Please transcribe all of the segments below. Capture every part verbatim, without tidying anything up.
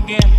again.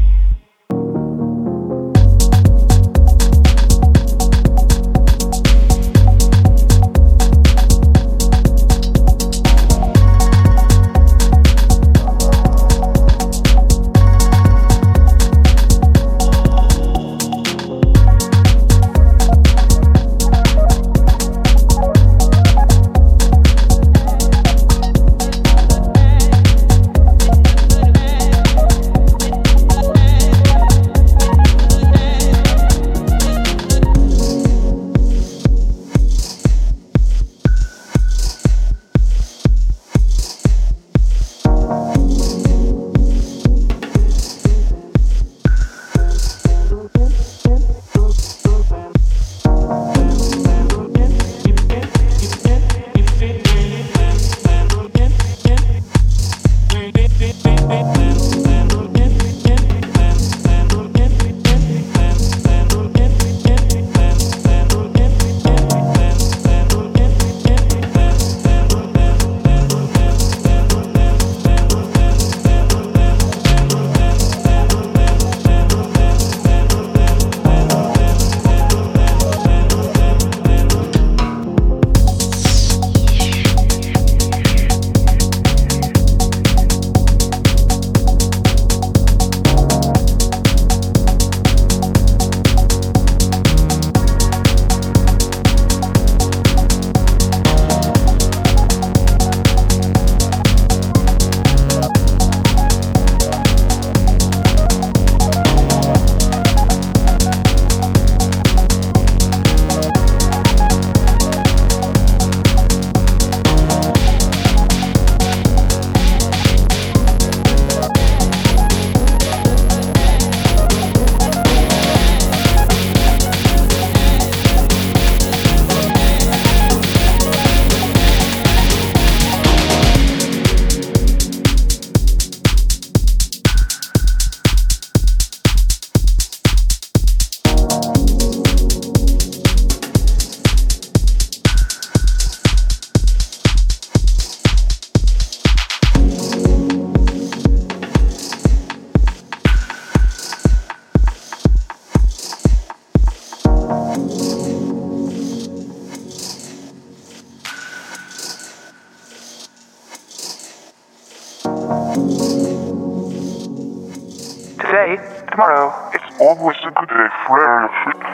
Today, tomorrow, it's always a good day for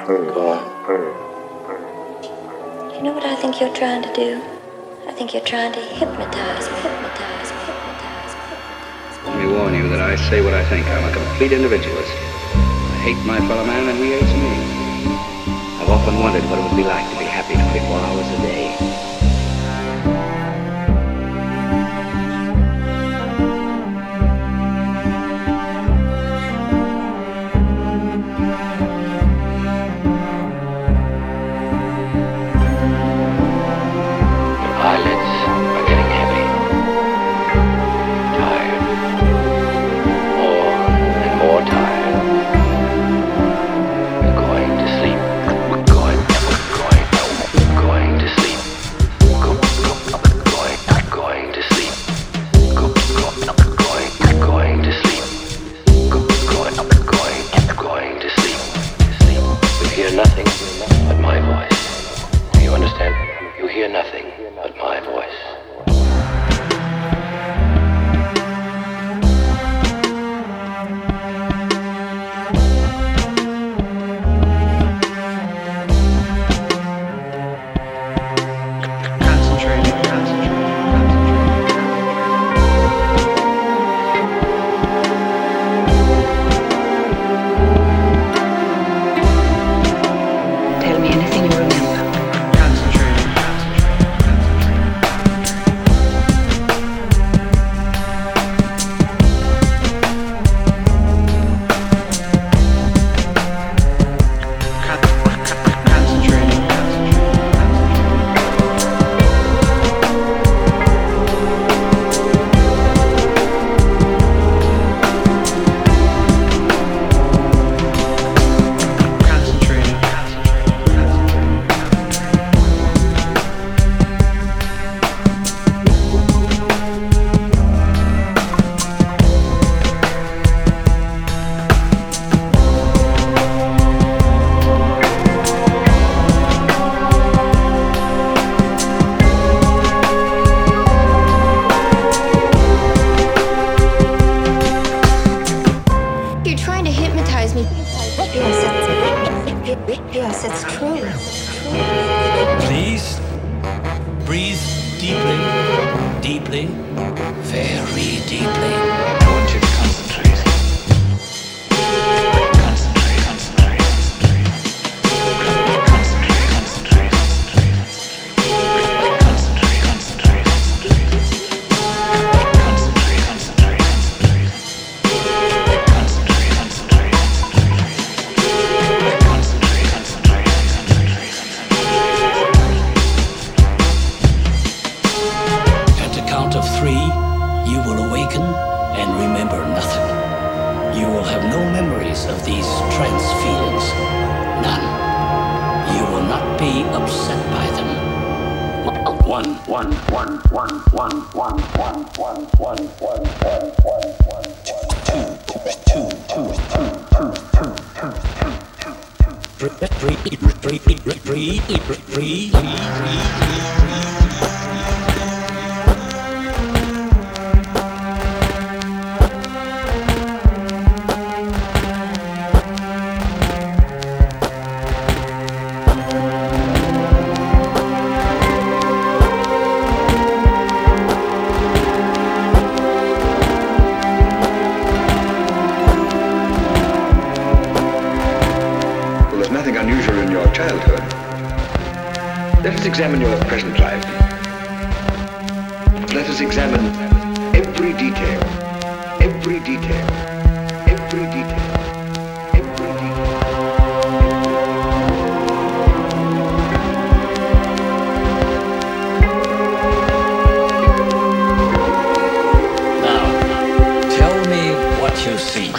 You know what I think you're trying to do? I think you're trying to hypnotize me, hypnotize me, hypnotize me, hypnotize me. Let me warn you that I say what I think. I'm a complete individualist. I hate my fellow man and he hates me. I've often wondered what it would be like to be happy twenty-four hours a day. Going to sleep. Yes, it's true. It's true. Please breathe deeply, deeply, very deeply. I want you to concentrate. Concentrate, concentrate, concentrate. Concentrate, concentrate, concentrate. Concentrate, concentrate, concentrate. Concentrate, concentrate, concentrate. Concentrate, concentrate, concentrate. Concentrate, concentrate, concentrate. At the count of three, you will awaken and remember nothing. You will have no memories of these trance feelings. None. You will not be upset by them. One, one, one, one, one, one, one, one, one, one, one, one, one, two, two, two, two, two, two, two, two, two, two. Breathe, breathe, breathe, breathe, breathe, breathe. Unusual in your childhood. Let us examine your present life. Let us examine every detail, every detail, every detail, every detail. Now, tell me what you see.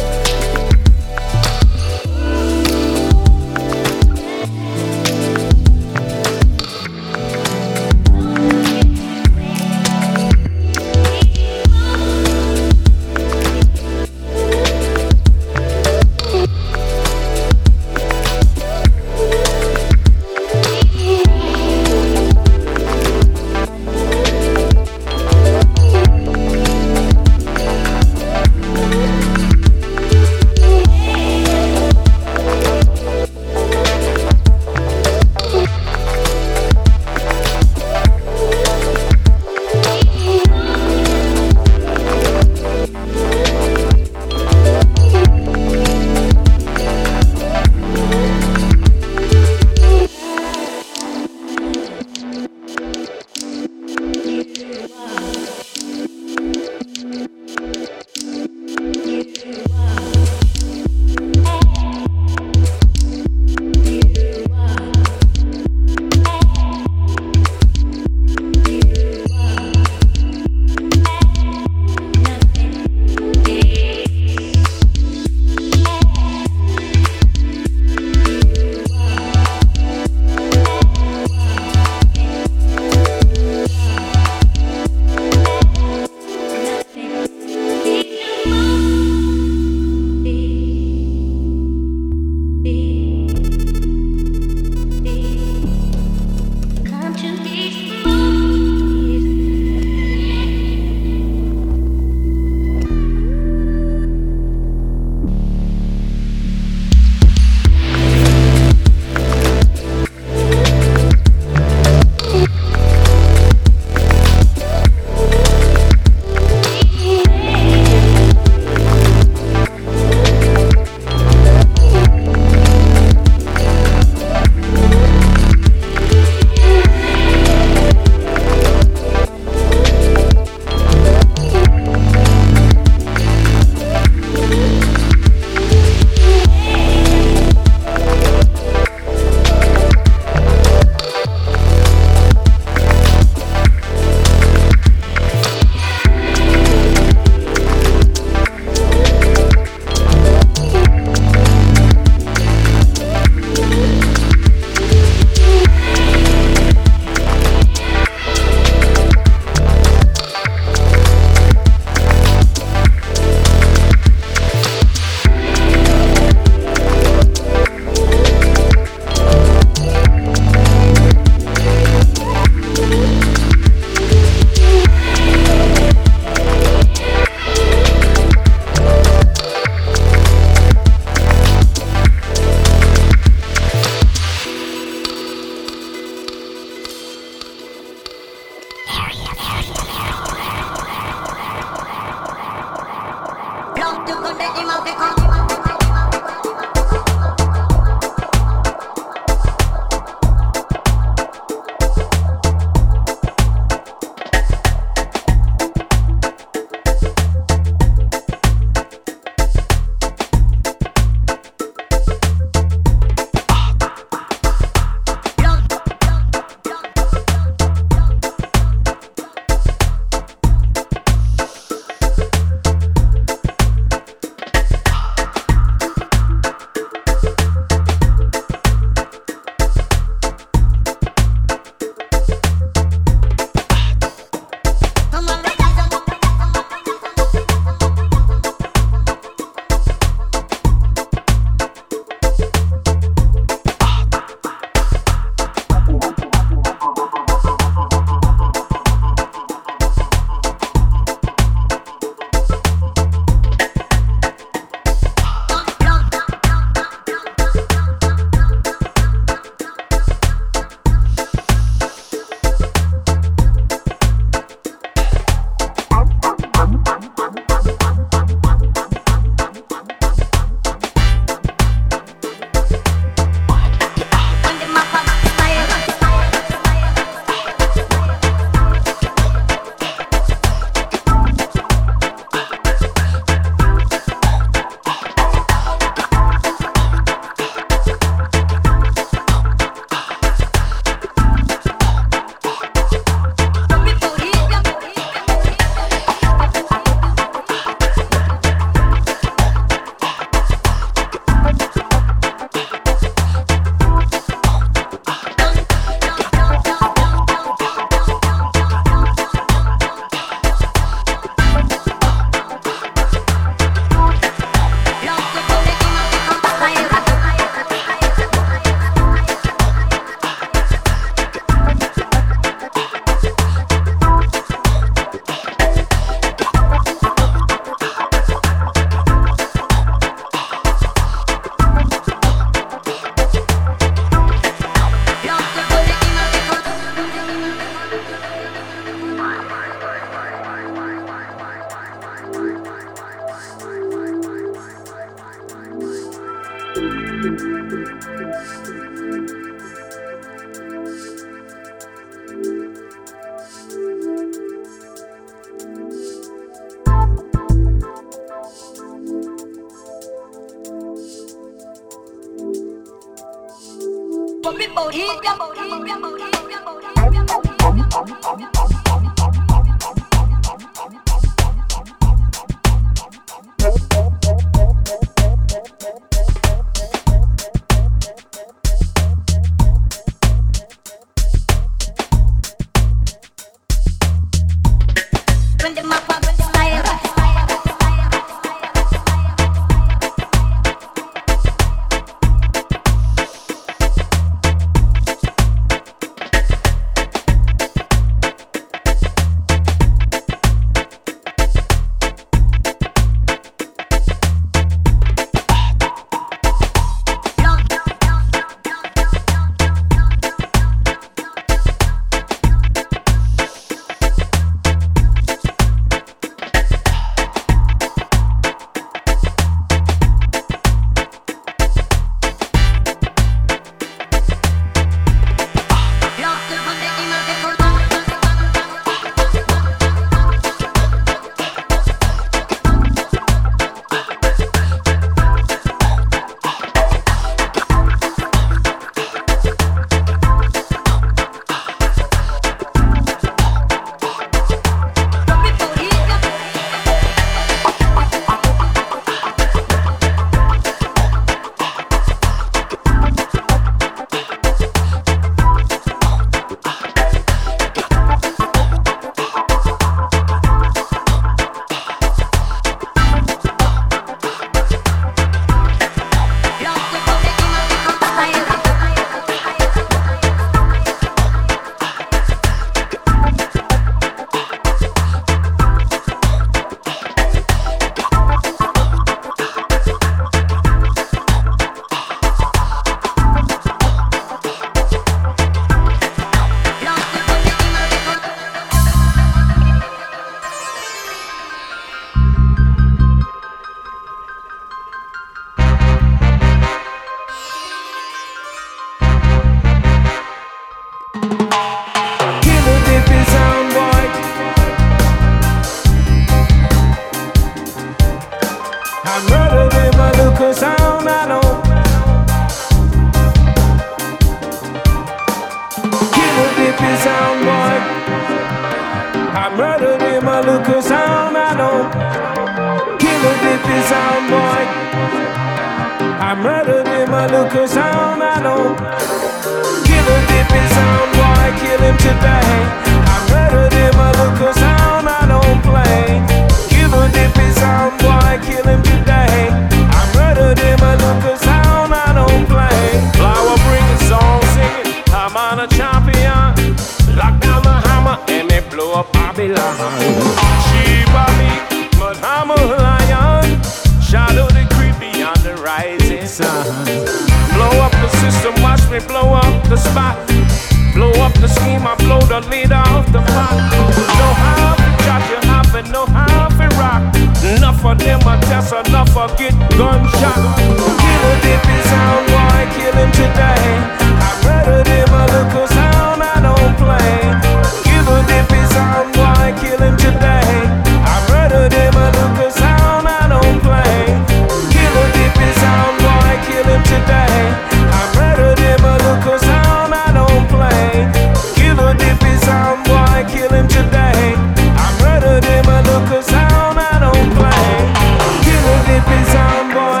dippy sound boy. I murdered him, a Lucas sound, I don't. Kill a dippy sound boy, kill him today. I murdered him, a Lucas sound, I don't play. Kill a dippy sound boy, kill him today. I murdered him, a Lucas sound, I don't play. Flower bringing song singing, I'm on a champion. Lock down the hammer and they blow up Babylon. She Bobby, but I'm a lion. Shadow the creepy on the rising sun. Blow up the system, watch me blow up the spot. Blow up the scheme, I blow the lid off the pot. Know how to shot you have and know how to rock. Enough of them a test, enough of get gunshot. Kill a dippy sound boy, kill him today. I murdered him, a local sound, I don't play. Kill a dippy sound boy, kill him today. I murdered him, a local sound, I don't play. Kill a dippy sound boy, kill him today. I murdered him, a local sound, I don't play. Kill a dippy sound boy, kill him today. I murdered him, a local sound, I don't play. Kill a dippy sound boy.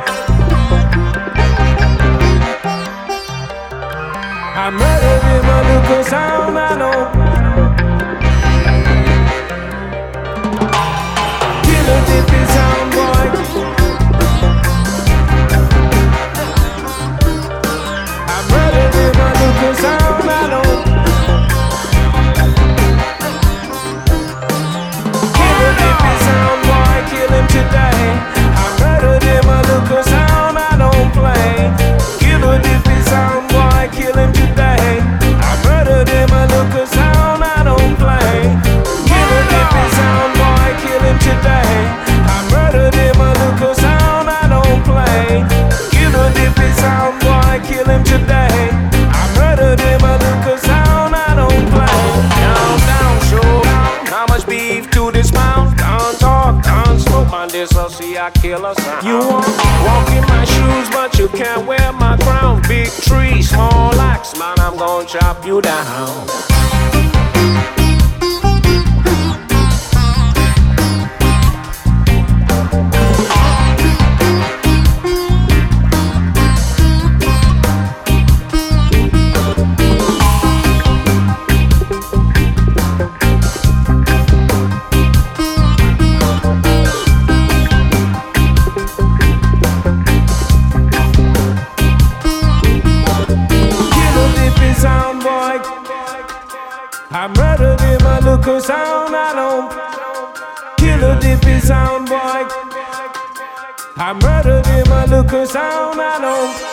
I murdered him, a local sound, I don't. Kill a dippy sound boy. I murdered him, a local sound, I don't. Kill a dippy sound boy, kill him today. I murdered him, a local sound, I don't play. Kill a dippy sound boy, kill him today. I murdered him, a local sound, I don't play. Kill a dippy sound boy, kill him today. I murdered him, a local sound, I don't play. Kill a dippy sound boy, kill him today. I murdered him, a local sound, I don't play. Down, down, show down. How much beef to this pound? Down talk, down smoke on this, I'll see I kill a sound. You want walk in my shoes, but you can't wear my crown. Big tree, small axe, man, I'm gonna chop you down. I murdered him, a local sound, I don't. Kill a dippy sound boy. I murdered him, a local sound, I don't.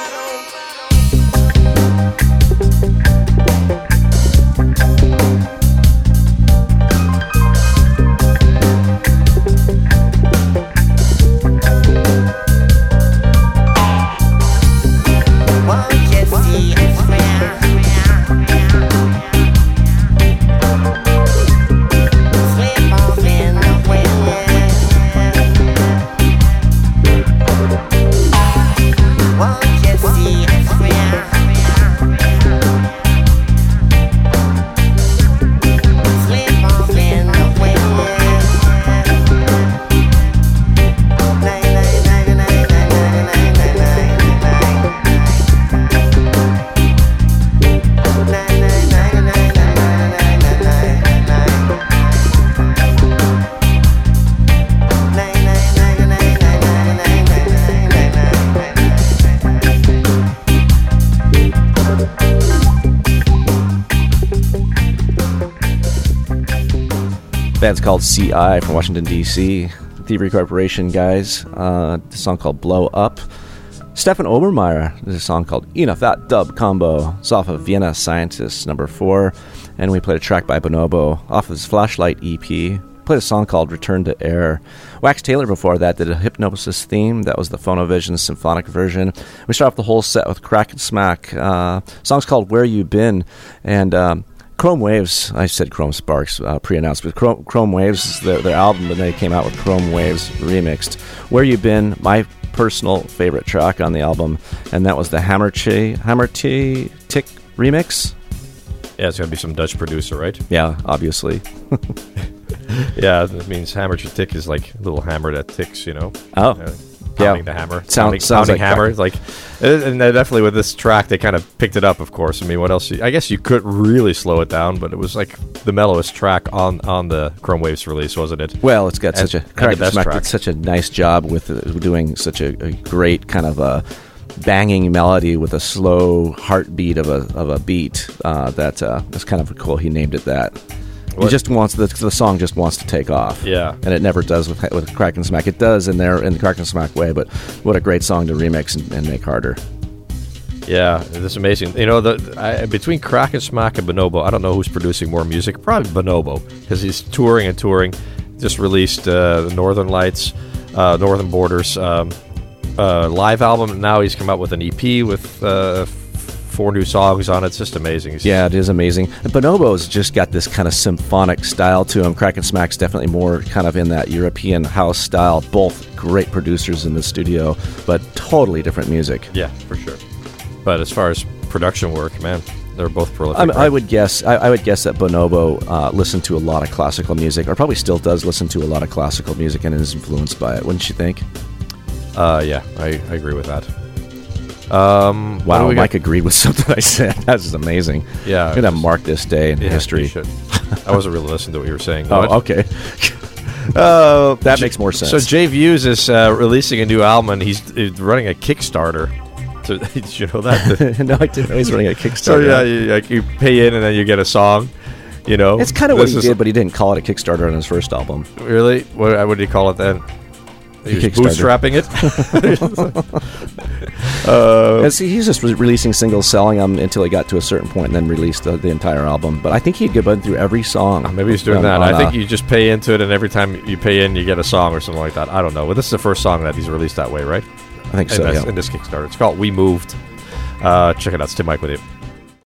Band's called C I from Washington, D C Thievery Corporation guys. Uh, the song called Blow Up. Stefan Obermeyer, there's a song called Enough That Dub Combo. It's off of Vienna Scientist number four. And we played a track by Bonobo off of his Flashlight E P. Played a song called Return to Air. Wax Taylor before that did a Hypnosis theme. That was the Phonovision symphonic version. We start off the whole set with Crack and Smack. Uh, song's called Where You Been. And um, Chrome Waves, I said Chrome Sparks uh, pre-announced, but Chrome, Chrome Waves is their, their album, and they came out with Chrome Waves remixed. Where You Been, my personal favorite track on the album, and that was the Hammer T Hammer T Tick remix. Yeah, it's going to be some Dutch producer, right? Yeah, obviously. Yeah, that means hammer to tick is like a little hammer that ticks, you know. Oh. Uh, Yeah. pounding the hammer. Sound- pounding, sounds pounding like hammer. Like, and they definitely with this track, they kind of picked it up, of course. I mean, what else? I guess you could really slow it down, but it was like the mellowest track on, on the Chrome Waves release, wasn't it? Well, it's got And- such a and the Crack best Smack track. did such a nice job with uh, doing such a, a great kind of a banging melody with a slow heartbeat of a of a beat. Uh, that uh, that's kind of cool. He named it that. He What- just wants the the song just wants to take off. Yeah. and it never does with with Crack and Smack. It does in there in the Crack and Smack way, but what a great song to remix and, and make harder. Yeah, it's amazing. You know, the I, between Crack and Smack and Bonobo, I don't know who's producing more music. Probably Bonobo, because he's touring and touring. Just released uh, the Northern Lights, uh, Northern Borders um, uh, live album. Now he's come out with an E P with uh, f- four new songs on it. It's just amazing. He's Yeah, it is amazing. And Bonobo's just got this kind of symphonic style to him. Crack and Smack's definitely more kind of in that European house style. Both great producers in the studio, but totally different music. Yeah, for sure. But as far as production work, man, they're both prolific. I, mean, I right? would guess. I, I would guess that Bonobo uh, listened to a lot of classical music, or probably still does listen to a lot of classical music, and is influenced by it. Wouldn't you think? Uh, yeah, I, I agree with that. Um, what do Wow, we got? Mike agreed with something I said. That's amazing. Yeah, I'm gonna it's- mark this day in Yeah, history. you should. I wasn't really listening to what you were saying. Oh, What? okay. Uh, That J- makes more sense. So Jay Views is uh, releasing a new album, and he's, he's running a Kickstarter. So, did you know that? no, I didn't know he's running a Kickstarter. so yeah, you, like you pay in, and then you get a song. You know, It's kind of what This he is- did, but he didn't call it a Kickstarter on his first album. Really? What, what did he call it then? He was Kickstarter. bootstrapping it. uh, And see, he's just re- releasing singles, selling them until he got to a certain point, and then released the, the entire album. But I think he'd go through every song. Maybe he's doing on- that. on, I think uh, you just pay into it, and every time you pay in, you get a song or something like that. I don't know. But this is the first song that he's released that way, right? I think in, so. this, Yeah. in this Kickstarter. It's called We Moved. Uh, check it out. It's Tim Mike with you.